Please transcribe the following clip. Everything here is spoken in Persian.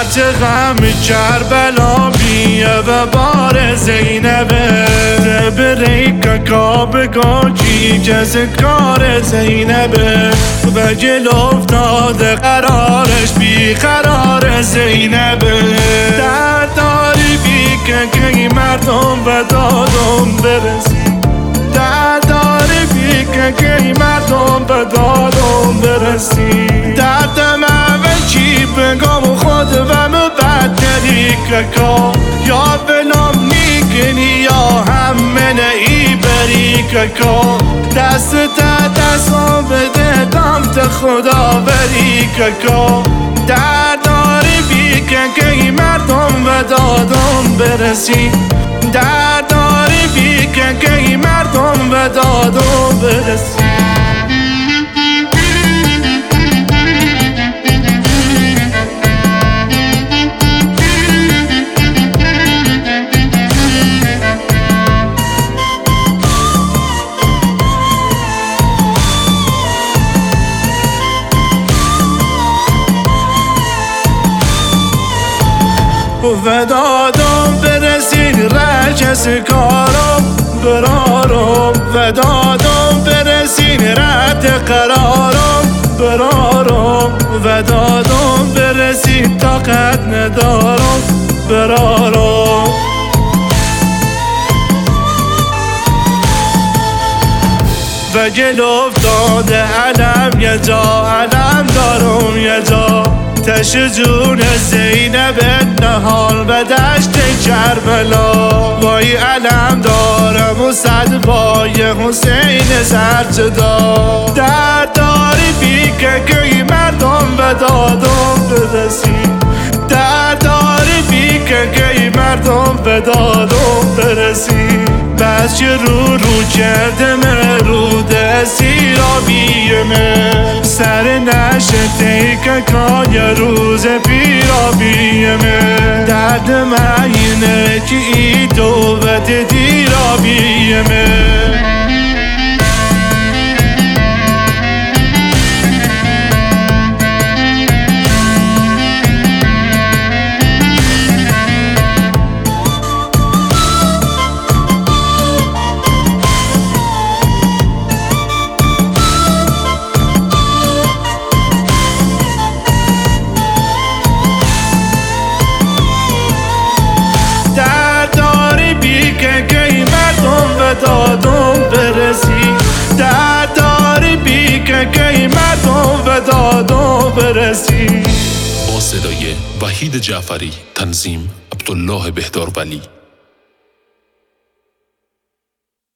هرچه غم کربلا بیه و بار زینبه بریکا کابگا چی کس کار زینبه و گل افتاده قرارش بی قرار زینبه در داری بی که مردم و دادم برسی در داری بی که مردم و دادم برسی دردم اول چی بگم خود و مبدلی که یا بلام نیکنی یا هم منعی بری که دست تا دستم بده دمت خدا بری که در داری بی که مردم و دادم برسی در داری بی که مردم و دادم برسی و دادم برسید رجس کارم برارم و دادم برسید رد قرارم برارم و دادم برسید طاقت ندارم برارم و گل افتاده علم یه جا علم دارم یه جا تش جون زینب نهال و دشت کربلا وای علم دارم و صد پای حسین سرجدا در داری بی که مردم و دادم برسی در داری بی که مردم و دادم برسی بس که رو کرده مرود سیرابیمه سر نشته که کای روز پیرابیمه درد مینه که ای دوبت دیرابیمه دادم برسی در داری بی که مردم و دادم برسی با صدای وحید جعفری تنظیم عبدالله بهدار ولی